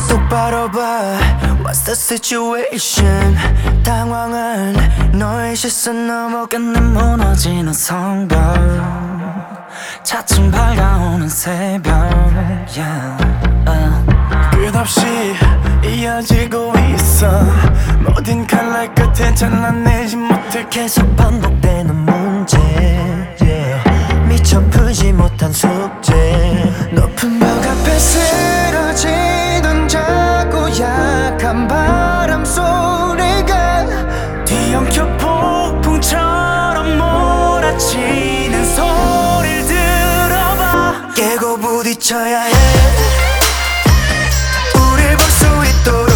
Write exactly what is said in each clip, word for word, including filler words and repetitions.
똑바로 봐, what's the situation? 당황한 너의 시선 넘어 끝내 무너지는 성벽, 차츰 밝아오는 새벽, yeah. uh. 끝없이 이어지고 있어. 모든 칼날 끝에 잘라내지 못해 계속 반복되는 문제, yeah. 미처 풀지 못한 숙제. 높은 벽 앞에 쓰러지던 작고 약한 바람 소리가 뒤엉켜 폭풍처럼 몰아치는 소리를 들어봐. 깨고 부딪혀야 해, 우릴 볼 수 있도록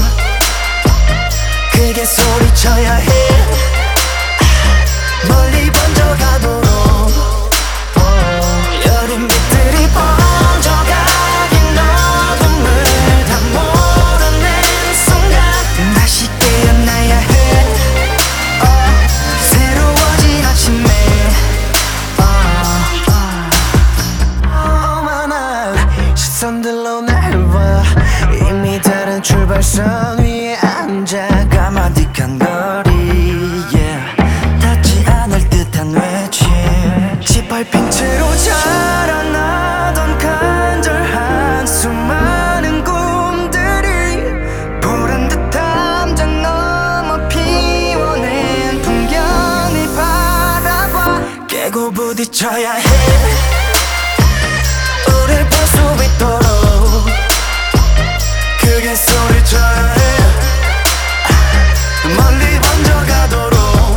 크게 소리쳐야 해, 멀리 번져가도록. 여린 빛들이 번져가긴 어둠을 다 몰아낸 순간 다시 깨어나야 해. oh, 새로워진 아침에 오만한 시선들로 날 봐. 이미 다른 출발선 위에 앉아 까마득한 거리, yeah. 닿지 않을 듯한 외침, 짓밟힌 채로 자라나던 간절한 수많은 꿈들이 보란 듯 담장 넘어 피워낸 풍경을 바라봐. 깨고 부딪혀야 해, 우릴 볼 수 있도록 크게 소리쳐야 해, 멀리 번져가도록.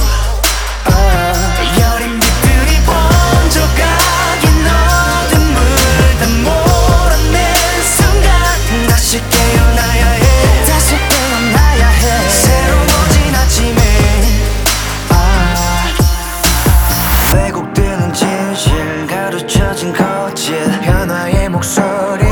uh, 여린 빛들이 번져가긴 어둠을 다 몰아낸 순간 다시 깨어나야 해, 다시 깨어나야 해. 새로워진 아침에 uh, 왜곡되는 진실, 가르쳐진 거짓, 변화의 목소리